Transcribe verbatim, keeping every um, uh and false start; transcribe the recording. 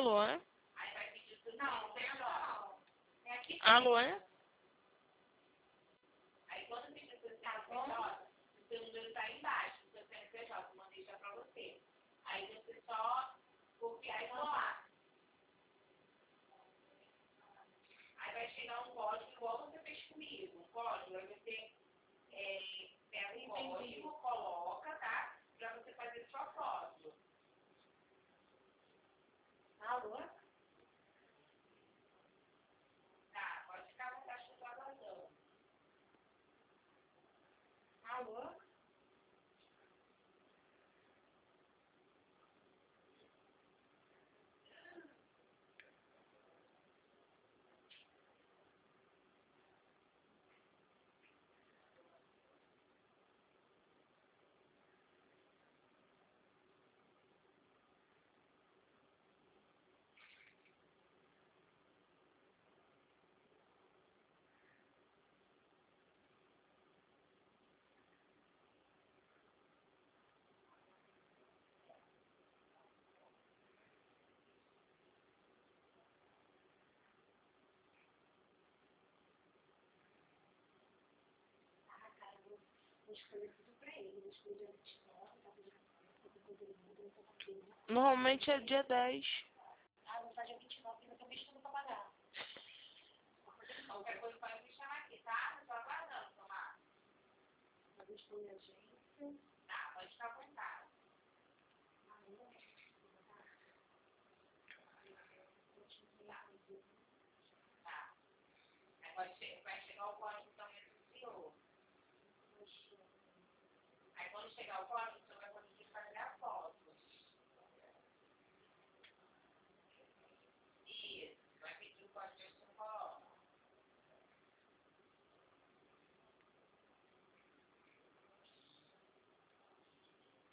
Alô? Aí vai pedir tudo. Não, tem não. É aqui. Alô? Aí quando pedir o seu C N P J, o seu número está aí embaixo, o seu C N P J, eu mandei já para você. Aí você só copiar e colar. Aí vai chegar um código igual você fez comigo. Um código, aí você é, pega o código, coloca, tá? Para você fazer sua foto. Alô? Tá, pode ficar à vontade com o aguardando. Alô? Normalmente é dia dez. Ah, não tá dia vinte e nove, eu tô vestindo pra pagar. Qualquer coisa pode me chamar aqui, tá? Eu tô aguardando, Tomás. Tá vestindo a agência? Tá, pode ficar à vontade. Tá. Aí pode che- vai chegar o código também do senhor. Aí quando chegar o código,